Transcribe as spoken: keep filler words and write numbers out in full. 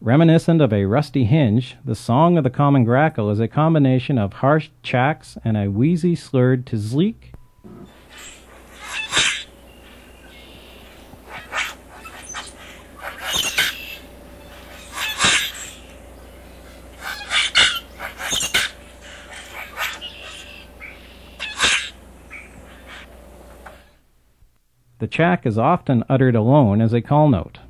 Reminiscent of a rusty hinge, the song of the common grackle is a combination of harsh chacks and a wheezy slurred tzleek. The chack is often uttered alone as a call note.